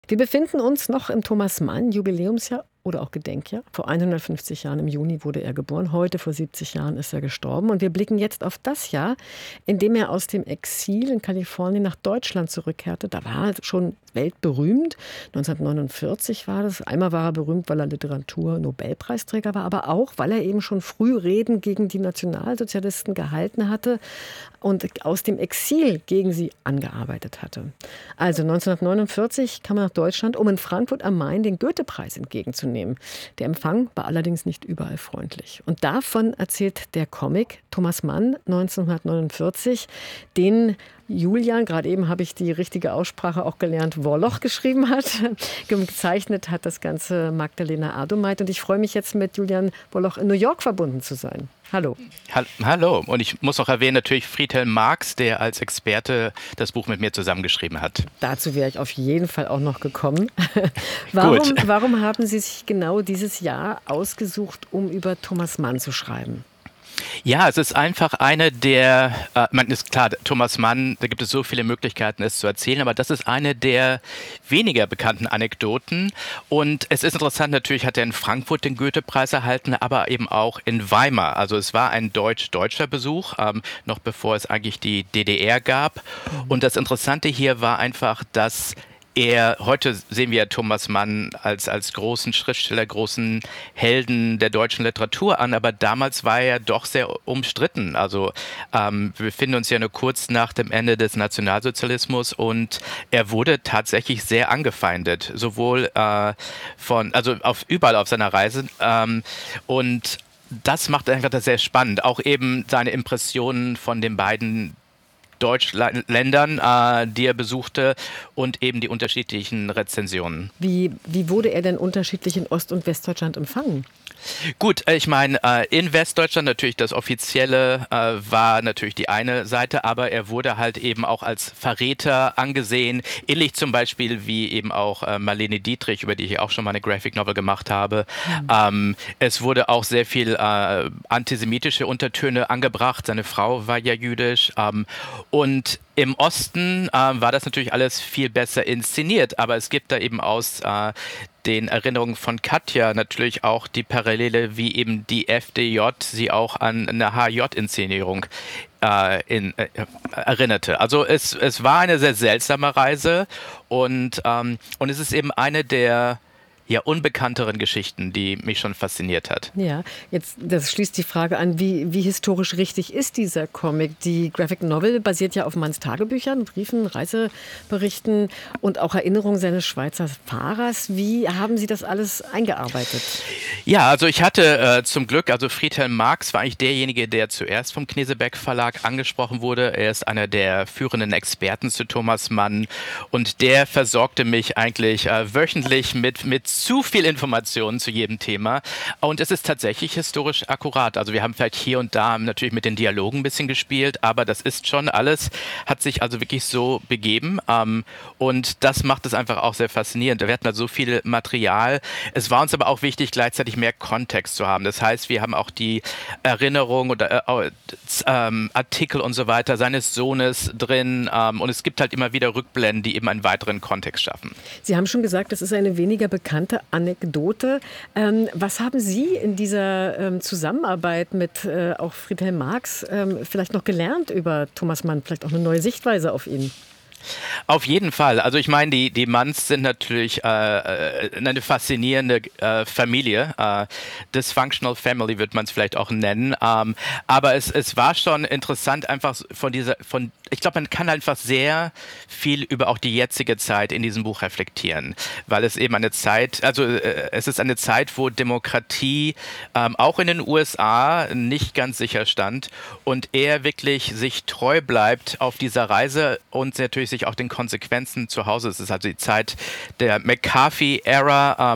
Wir befinden uns noch im Thomas Mann Jubiläumsjahr oder auch Gedenkjahr. Vor 150 Jahren im Juni wurde er geboren. Heute, vor 70 Jahren, ist er gestorben. Und wir blicken jetzt auf das Jahr, in dem er aus dem Exil in Kalifornien nach Deutschland zurückkehrte. Da war er schon weltberühmt. 1949 war das. Einmal war er berühmt, weil er Literatur-Nobelpreisträger war, aber auch, weil er eben schon früh Reden gegen die Nationalsozialisten gehalten hatte und aus dem Exil gegen sie angearbeitet hatte. Also 1949 kam er nach Deutschland, um in Frankfurt am Main den Goethe-Preis entgegenzunehmen. Der Empfang war allerdings nicht überall freundlich. Und davon erzählt der Comic Thomas Mann 1949, den Julian, gerade eben habe ich die richtige Aussprache auch gelernt, Worloch geschrieben hat. Gezeichnet hat das Ganze Magdalena Adomeit. Und ich freue mich jetzt mit Julian Worloch in New York verbunden zu sein. Hallo. Hallo. Und ich muss auch erwähnen, natürlich Friedhelm Marx, der als Experte das Buch mit mir zusammengeschrieben hat. Dazu wäre ich auf jeden Fall auch noch gekommen. Warum haben Sie sich genau dieses Jahr ausgesucht, um über Thomas Mann zu schreiben? Ja, es ist einfach eine der, man ist klar, Thomas Mann, da gibt es so viele Möglichkeiten, es zu erzählen, aber das ist eine der weniger bekannten Anekdoten. Und es ist interessant, natürlich hat er in Frankfurt den Goethe-Preis erhalten, aber eben auch in Weimar. Also es war ein deutsch-deutscher Besuch, noch bevor es eigentlich die DDR gab. Und das Interessante hier war einfach, dass heute sehen wir Thomas Mann als großen Schriftsteller, großen Helden der deutschen Literatur an, aber damals war er doch sehr umstritten. Also wir befinden uns ja nur kurz nach dem Ende des Nationalsozialismus und er wurde tatsächlich sehr angefeindet, sowohl überall auf seiner Reise und das macht einfach das sehr spannend. Auch eben seine Impressionen von den beiden Deutschländern, die er besuchte und eben die unterschiedlichen Rezensionen. Wie wurde er denn unterschiedlich in Ost- und Westdeutschland empfangen? Gut, ich meine, in Westdeutschland natürlich das Offizielle war natürlich die eine Seite, aber er wurde halt eben auch als Verräter angesehen, ähnlich zum Beispiel wie eben auch Marlene Dietrich, über die ich auch schon mal eine Graphic Novel gemacht habe. Es wurde auch sehr viel antisemitische Untertöne angebracht, seine Frau war ja jüdisch und im Osten war das natürlich alles viel besser inszeniert, aber es gibt da eben aus den Erinnerungen von Katja natürlich auch die wie eben die FDJ sie auch an eine HJ-Inszenierung erinnerte. Also es war eine sehr seltsame Reise und es ist eben eine der unbekannteren Geschichten, die mich schon fasziniert hat. Ja, das schließt die Frage an, wie historisch richtig ist dieser Comic? Die Graphic Novel basiert ja auf Manns Tagebüchern, Briefen, Reiseberichten und auch Erinnerungen seines Schweizer Fahrers. Wie haben Sie das alles eingearbeitet? Ja, also ich hatte zum Glück, also Friedhelm Marx war eigentlich derjenige, der zuerst vom Knesebeck Verlag angesprochen wurde. Er ist einer der führenden Experten zu Thomas Mann und der versorgte mich eigentlich wöchentlich mit zu viel Informationen zu jedem Thema und es ist tatsächlich historisch akkurat. Also wir haben vielleicht hier und da natürlich mit den Dialogen ein bisschen gespielt, aber das ist schon alles, hat sich also wirklich so begeben und das macht es einfach auch sehr faszinierend. Wir hatten da so viel Material. Es war uns aber auch wichtig, gleichzeitig mehr Kontext zu haben. Das heißt, wir haben auch die Erinnerung oder Artikel und so weiter seines Sohnes drin und es gibt halt immer wieder Rückblenden, die eben einen weiteren Kontext schaffen. Sie haben schon gesagt, das ist eine weniger bekannte Anekdote. Was haben Sie in dieser Zusammenarbeit mit auch Friedhelm Marx vielleicht noch gelernt über Thomas Mann? Vielleicht auch eine neue Sichtweise auf ihn? Auf jeden Fall. Also ich meine, die Manns sind natürlich eine faszinierende Familie. Dysfunctional Family wird man es vielleicht auch nennen. Aber es war schon interessant, einfach ich glaube, man kann einfach sehr viel über auch die jetzige Zeit in diesem Buch reflektieren, weil es eben es ist eine Zeit, wo Demokratie auch in den USA nicht ganz sicher stand und er wirklich sich treu bleibt auf dieser Reise und natürlich sich auch den Konsequenzen zu Hause. Es ist also die Zeit der McCarthy-Ära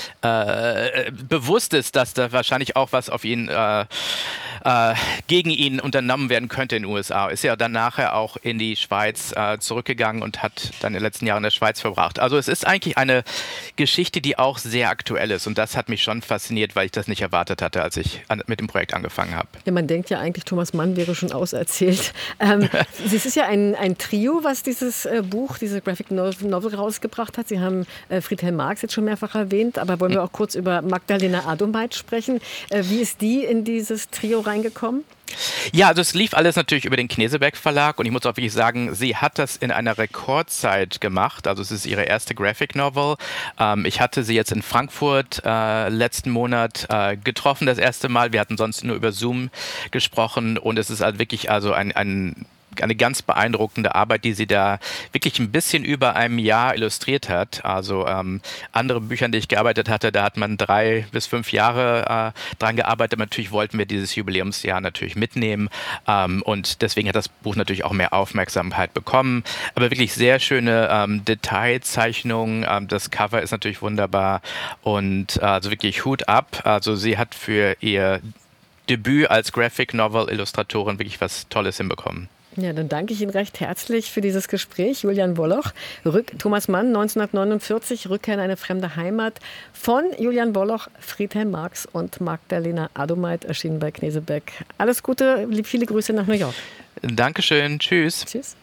bewusst ist, dass da wahrscheinlich auch was auf ihn gegen ihn unternommen werden könnte in den USA. Ist ja dann nachher auch auch in die Schweiz zurückgegangen und hat dann in den letzten Jahren in der Schweiz verbracht. Also es ist eigentlich eine Geschichte, die auch sehr aktuell ist. Und das hat mich schon fasziniert, weil ich das nicht erwartet hatte, als ich mit dem Projekt angefangen habe. Ja, man denkt ja eigentlich, Thomas Mann wäre schon auserzählt. Es ist ja ein Trio, was dieses Buch, diese Graphic Novel rausgebracht hat. Sie haben Friedhelm Marx jetzt schon mehrfach erwähnt, aber wollen wir auch kurz über Magdalena Adomait sprechen. Wie ist die in dieses Trio reingekommen? Ja, also es lief alles natürlich über den Knesebeck Verlag und ich muss auch wirklich sagen, sie hat das in einer Rekordzeit gemacht. Also es ist ihre erste Graphic Novel. Ich hatte sie jetzt in Frankfurt letzten Monat getroffen, das erste Mal. Wir hatten sonst nur über Zoom gesprochen und es ist halt wirklich also eine ganz beeindruckende Arbeit, die sie da wirklich ein bisschen über einem Jahr illustriert hat. Also andere Bücher, an denen ich gearbeitet hatte, da hat man 3 bis 5 Jahre dran gearbeitet. Aber natürlich wollten wir dieses Jubiläumsjahr natürlich mitnehmen und deswegen hat das Buch natürlich auch mehr Aufmerksamkeit bekommen. Aber wirklich sehr schöne Detailzeichnungen. Das Cover ist natürlich wunderbar und also wirklich Hut ab. Also sie hat für ihr Debüt als Graphic Novel Illustratorin wirklich was Tolles hinbekommen. Ja, dann danke ich Ihnen recht herzlich für dieses Gespräch. Julian Wolloch, Thomas Mann, 1949, Rückkehr in eine fremde Heimat von Julian Wolloch, Friedhelm Marx und Magdalena Adomait, erschienen bei Knesebeck. Alles Gute, viele Grüße nach New York. Dankeschön, tschüss. Tschüss.